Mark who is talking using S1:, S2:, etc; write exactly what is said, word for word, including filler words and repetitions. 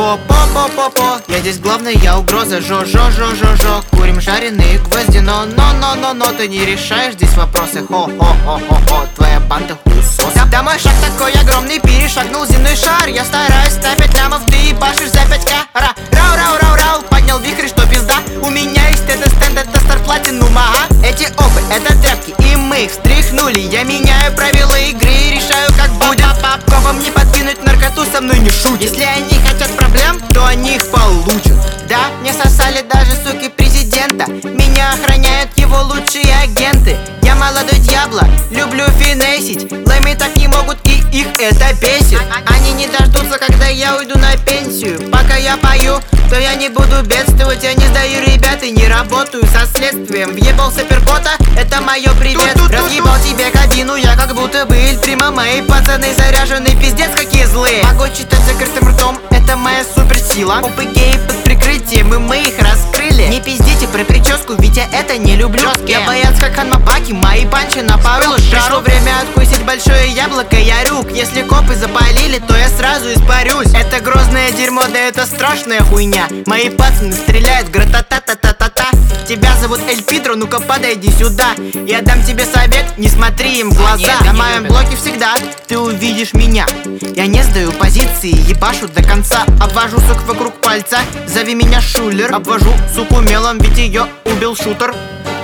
S1: по по по по по Я здесь главная, я угроза. Жо жо жо жо жо Курим жареные гвозди, но но но но но Ты не решаешь здесь вопросы. Хо хо хо хо хо Твоя банда хуесос. Да, да мой шаг такой огромный, перешагнул земной шар. Я стараюсь на пять лямов, ты ебашишь за пять ка. Ра рау рау рау рау Поднял вихрь, что пизда. У меня есть это стенд, это стар платинум, ага. Эти опы, это тряпки, и мы их встряхнули. Я меняю правила игры и решаю, как будет. Копам не подкинуть наркоту, со мной не шутят. Если они хотят проблем, то они их получат. Да, мне сосали даже суки президента. Меня охраняют его лучшие агенты. Я молодой дьябло, люблю финесить. Лэми так не могут, и их это бесит. Они не дождутся, когда я уйду на пенсию. Пока я пою, то я не буду бедствовать. Я не сдаю ребят и не работаю со следствием. Въебал суперкота, это мое привет. Разъебал тебе кабину, я как будто бы Эль Прима. Мои пацаны заряжены, пиздец какие злые. Могу читать закрытым ртом, это моя суперсила. Опы геи под прикрытием, и мы их раскрыли. Не пиздите про прическу, ведь я это не люблю. Я боец как Ханмабаки, мои панчи на пару. Пришло время откусить большое яблоко, я рюк. Если копы запалили, то я сразу испарюсь. Это грозное дерьмо, да это страшная хуйня. Мои пацаны стреляют, гра-та-та-та-та-та-та. Тебя зовут Эль Пидро, ну-ка подойди сюда. Я дам тебе совет, не смотри им в глаза. На моем блоке всегда ты увидишь меня. Я не сдаю позиции, ебашу до конца. Обвожу сук вокруг пальца, зови меня шулер. Обвожу суку мелом, ведь ее убил шутер.